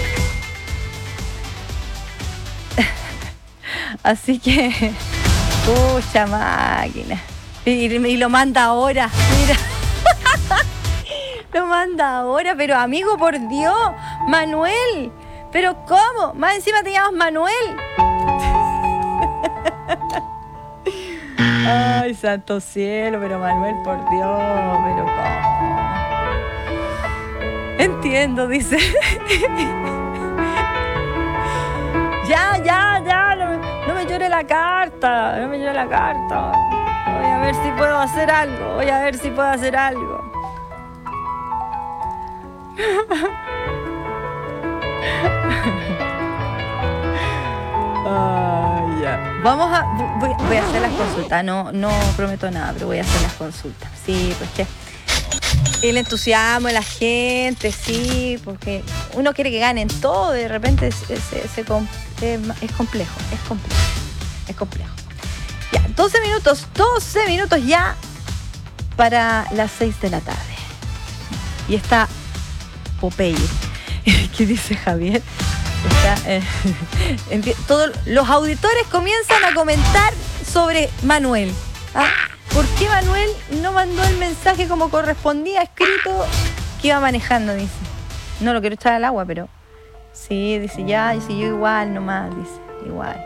así que, pucha máquina. Y, y lo manda ahora, mira. Lo manda ahora, pero amigo, por Dios, Manuel. ¿Pero cómo? Más encima te llamas Manuel. Ay, santo cielo, pero Manuel, por Dios, pero cómo. Entiendo, dice. Ya, ya, ya, no, no me llore la carta, no me llore la carta. Voy a ver si puedo hacer algo, voy a ver si puedo hacer algo. Ay, ya. Vamos a voy, voy a hacer las consultas. No, no prometo nada, pero voy a hacer las consultas. Sí, pues que el entusiasmo de la gente, sí, porque uno quiere que ganen todo y de repente se, se, se, es complejo, es complejo, es complejo. Ya, doce minutos, doce minutos ya para las seis de la tarde. Y está Popeye. ¿Qué dice Javier? Está, eh, todos los auditores comienzan a comentar sobre Manuel. ¿Ah? ¿Por qué Manuel no mandó el mensaje como correspondía, escrito, que iba manejando? Dice. No lo quiero echar al agua, pero sí, dice, ya, dice, yo igual nomás, dice, igual.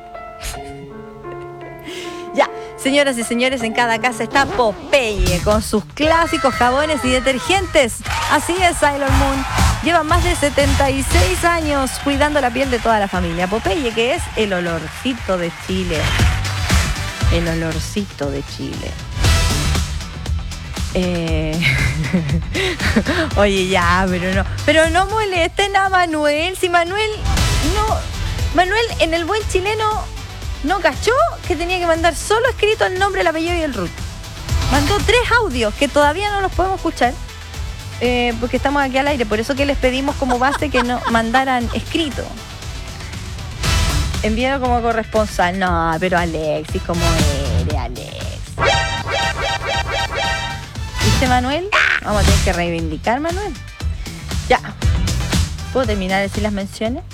Ya, señoras y señores, en cada casa está Popeye con sus clásicos jabones y detergentes. Así es, Sailor Moon. Lleva más de setenta y seis años cuidando la piel de toda la familia. Popeye, que es el olorcito de Chile. El olorcito de Chile. Eh... Oye, ya, pero no. Pero no molesten a Manuel. Si Manuel no. Manuel, en el buen chileno, no cachó que tenía que mandar solo escrito el nombre, el apellido y el root. Mandó tres audios que todavía no los podemos escuchar. Eh, porque estamos aquí al aire, por eso que les pedimos como base que no mandaran escrito. Enviaron como corresponsal. No, pero Alexis, ¿cómo eres, Alex? ¿Viste, Manuel? Vamos a tener que reivindicar, Manuel. Ya. ¿Puedo terminar de decir las menciones?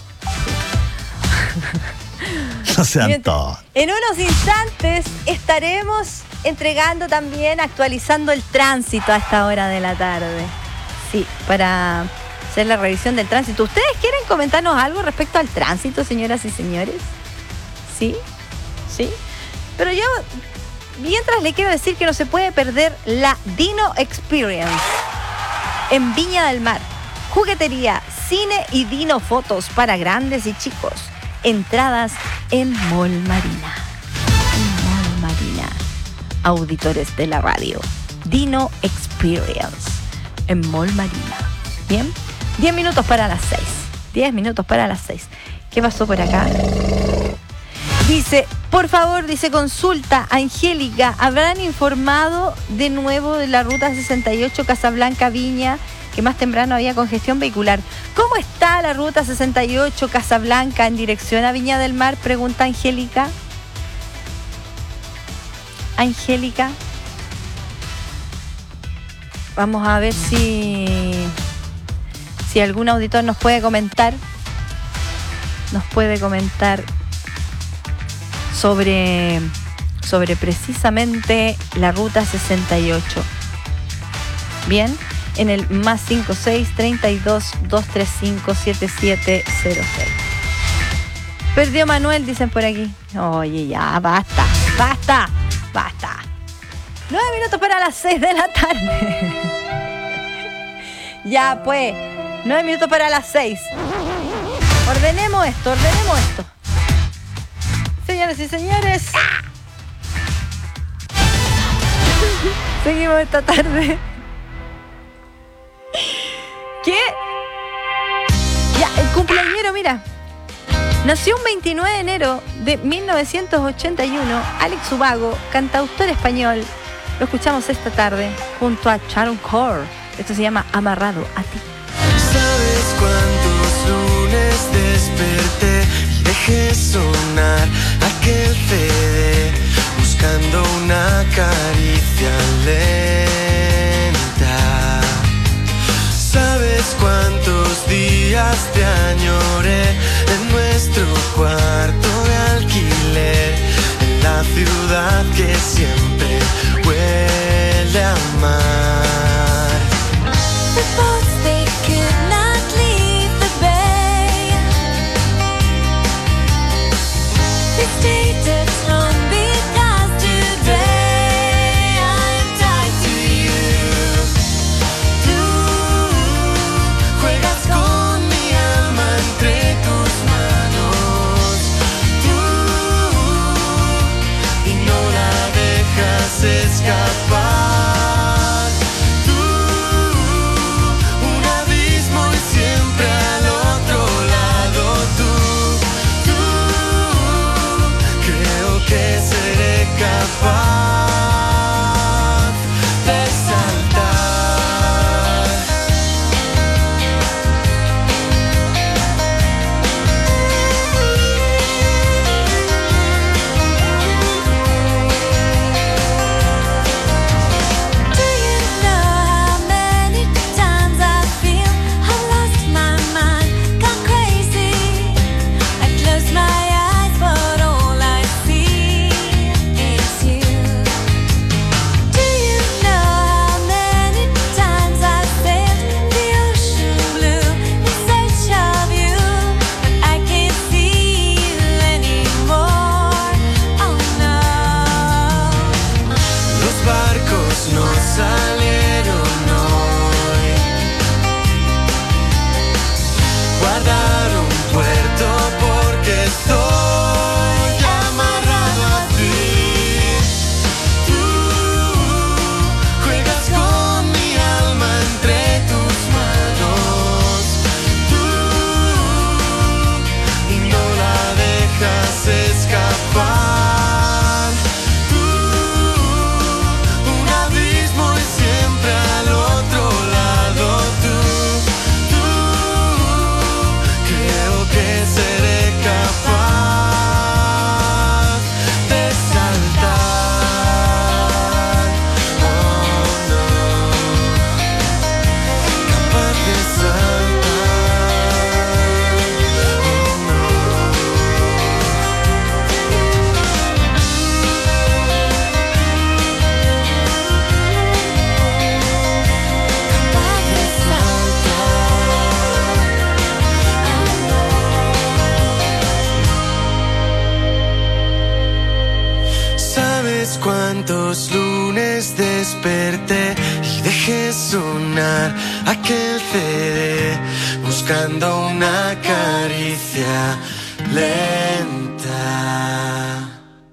No sean todos. En unos instantes estaremos entregando también, actualizando el tránsito a esta hora de la tarde. Sí, para hacer la revisión del tránsito. ¿Ustedes quieren comentarnos algo respecto al tránsito, señoras y señores? ¿Sí? ¿Sí? Pero yo, mientras le quiero decir que no se puede perder la Dino Experience en Viña del Mar. Juguetería, cine y Dino Fotos para grandes y chicos. Entradas en Mall Marina. En Mall Marina. Auditores de la radio. Dino Experience en Mall Marina. Bien, diez minutos para las seis. diez minutos para las seis. ¿Qué pasó por acá? Dice, por favor, dice, consulta, Angélica, ¿habrán informado de nuevo de la ruta sesenta y ocho Casablanca Viña, que más temprano había congestión vehicular? ¿Cómo está la ruta sesenta y ocho Casablanca en dirección a Viña del Mar? Pregunta Angélica. Angélica. Vamos a ver si si algún auditor nos puede comentar nos puede comentar sobre sobre precisamente la ruta sesenta y ocho. Bien, en el más cinco seis, treinta y dos, doscientos treinta y cinco, setenta y siete cero seis. Perdió Manuel, dicen por aquí. Oye, ya, basta, basta, basta. Nueve minutos para las seis de la tarde. Ya, pues, nueve minutos para las seis. Ordenemos esto, ordenemos esto. Señoras y señores. Seguimos esta tarde. ¿Qué? Ya, el cumpleañero, mira. Nació un veintinueve de enero de mil novecientos ochenta y uno, Alex Ubago, cantautor español. Lo escuchamos esta tarde junto a Sharon Core. Esto se llama Amarrado a ti. ¿Sabes cuántos lunes desperté y dejé sonar aquel C D buscando una caricia lenta? ¿Sabes cuántos días te añoré en nuestro cuarto de alquiler, en la ciudad que siempre huele a mar? The boats, they could not leave the bay. They stayed at home because today I'm tied to you. Tú juegas con mi alma entre tus manos. Tú y no la dejas escapar. Capaz de saltar. Do you know how many times I feel I lost my mind, gone crazy? I close my eyes, but all I see is you. Do you know how many times I sailed the ocean blue in search of you, but I can't see you anymore? Oh no. Los barcos no salieron hoy, guardaron puerto porque estoy amarrado a ti. Tú juegas con mi alma entre tus manos. Tú y no la dejas escapar. Tú, un abismo y siempre al otro lado. Tú, tú, creo que seré capaz de saltar. Oh no, capaz de saltar. Oh no. Capaz de saltar. ¿Sabes cuántos lunes desperté y dejé sonar aquel C D buscando una caricia lenta?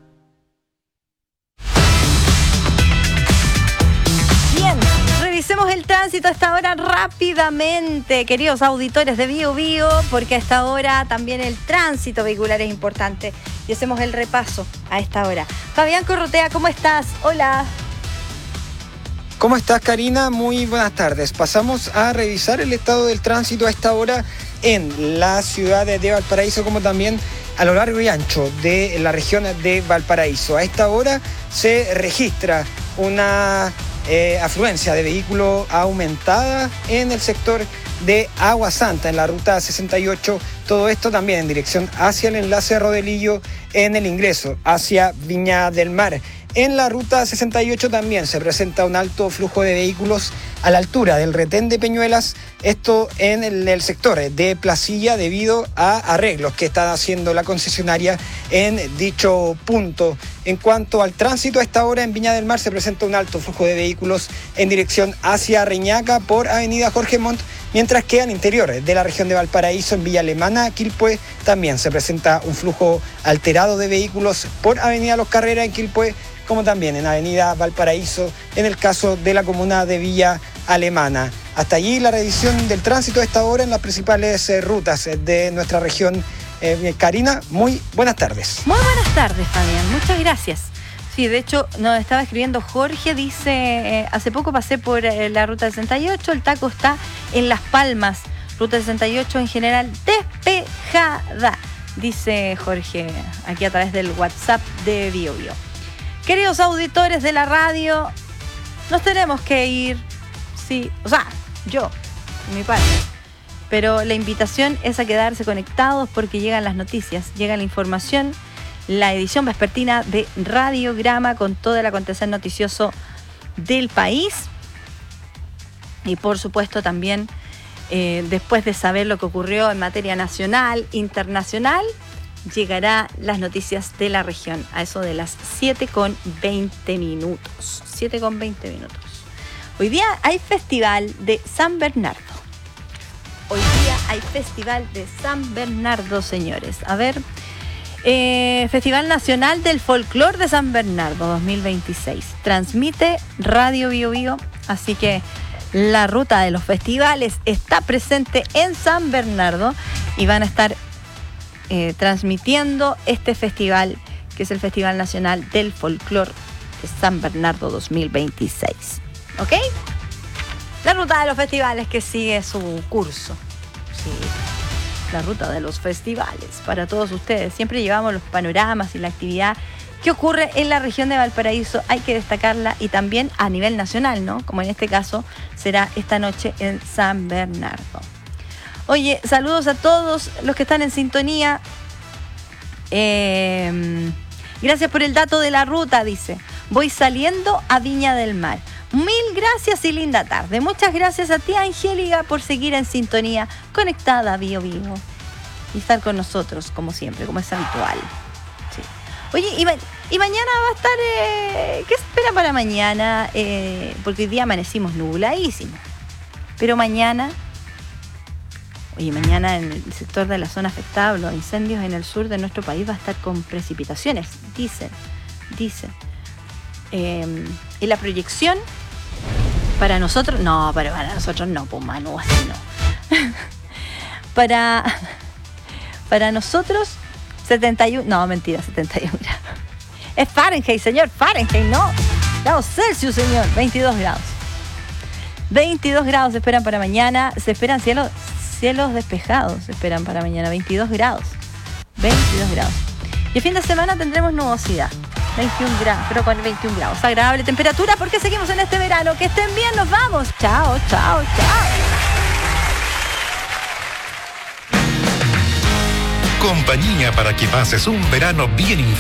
Bien, revisemos el tránsito a esta hora rápidamente, queridos auditores de Bio Bio, porque a esta hora también el tránsito vehicular es importante y hacemos el repaso a esta hora. Fabián Corrotea, ¿cómo estás? Hola. ¿Cómo estás, Karina? Muy buenas tardes. Pasamos a revisar el estado del tránsito a esta hora en la ciudad de Valparaíso, como también a lo largo y ancho de la región de Valparaíso. A esta hora se registra una eh, afluencia de vehículos aumentada en el sector de Agua Santa, en la ruta sesenta y ocho. Todo esto también en dirección hacia el enlace de Rodelillo en el ingreso hacia Viña del Mar. En la ruta sesenta y ocho también se presenta un alto flujo de vehículos a la altura del retén de Peñuelas, esto en el, el sector de Placilla debido a arreglos que está haciendo la concesionaria en dicho punto. En cuanto al tránsito, a esta hora en Viña del Mar se presenta un alto flujo de vehículos en dirección hacia Reñaca por avenida Jorge Montt mientras que al interior de la región de Valparaíso, en Villa Alemana, Quilpué, también se presenta un flujo alterado de vehículos por Avenida Los Carreras en Quilpué, como también en Avenida Valparaíso, en el caso de la comuna de Villa Alemana. Hasta allí la revisión del tránsito a esta hora en las principales eh, rutas de nuestra región. Eh, Karina, muy buenas tardes. Muy buenas tardes, Fabián. Muchas gracias. Sí, de hecho, nos estaba escribiendo Jorge, dice, eh, hace poco pasé por eh, la ruta sesenta y ocho, el taco está en Las Palmas. Ruta sesenta y ocho en general despejada, dice Jorge, aquí a través del WhatsApp de Bio Bio. Queridos auditores de la radio, nos tenemos que ir, sí, o sea, yo, mi parte. Pero la invitación es a quedarse conectados porque llegan las noticias, llega la información, la edición vespertina de Radiograma con todo el acontecer noticioso del país. Y por supuesto también, eh, después de saber lo que ocurrió en materia nacional, internacional, llegará las noticias de la región a eso de las siete con veinte minutos. siete con veinte minutos. Hoy día hay festival de San Bernardo. Hoy día hay festival de San Bernardo, señores. A ver, eh, Festival Nacional del Folclor de San Bernardo dos mil veintiséis. Transmite Radio Bio Bio, así que la ruta de los festivales está presente en San Bernardo y van a estar eh, transmitiendo este festival, que es el Festival Nacional del Folclor de San Bernardo dos mil veintiséis. ¿Ok? La ruta de los festivales que sigue su curso. Sí, la ruta de los festivales para todos ustedes. Siempre llevamos los panoramas y la actividad que ocurre en la región de Valparaíso. Hay que destacarla y también a nivel nacional, ¿no? Como en este caso será esta noche en San Bernardo. Oye, saludos a todos los que están en sintonía. Eh, gracias por el dato de la ruta, dice. Voy saliendo a Viña del Mar. Mil gracias y linda tarde. Muchas gracias a ti, Angélica, por seguir en sintonía, conectada a Bio Bio y estar con nosotros, como siempre, como es habitual. Sí. Oye, y, ma- y mañana va a estar... Eh, ¿qué espera para mañana? Eh, porque hoy día amanecimos nubladísimos. Pero mañana... Oye, mañana en el sector de la zona afectada, los incendios en el sur de nuestro país va a estar con precipitaciones, dicen, dicen. Eh, y la proyección para nosotros, no, pero para nosotros no, pues Manu, así no. para, para nosotros, setenta y uno, no, mentira, setenta y uno grados. Es Fahrenheit, señor, Fahrenheit, no. Grados Celsius, señor, veintidós grados. veintidós grados se esperan para mañana, se esperan cielos, cielos despejados, se esperan para mañana, veintidós grados. veintidós grados. Y el fin de semana tendremos nubosidad. veintiún grados, pero con veintiún grados. Agradable temperatura porque seguimos en este verano. Que estén bien, nos vamos. Chao, chao, chao. Compañía para que pases un verano bien